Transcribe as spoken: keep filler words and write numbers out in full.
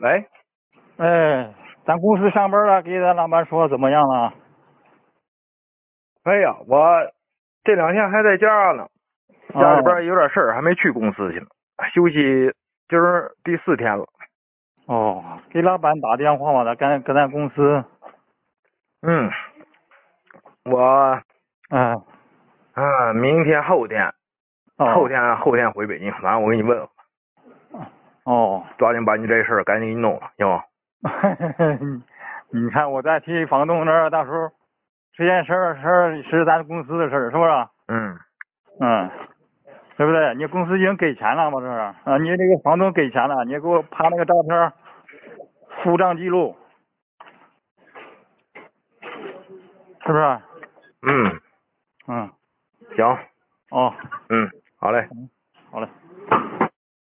喂， 哎，咱公司上班了，给咱老板说怎么样了？ 哎呀，我这两天还在家呢，家里边有点事儿，还没去公司去呢。休息，今儿第四天了。 哦，给老板打电话吧，他跟跟咱公司。 嗯，我嗯。 啊，明天后天， 哦。 后天后天回北京，完了我给你问问。 哦。 抓紧把你这事儿赶紧给你弄了，行吗？ 你看我在替房东那儿，到时候这件事儿事儿是咱公司的事儿，是不是？ 嗯。 嗯，对不对？你公司已经给钱了吗？这是啊，你这个房东给钱了，你给我拍那个照片，付账记录，是不是？ 嗯。 嗯。 行。 哦。 嗯，好嘞。 好嘞。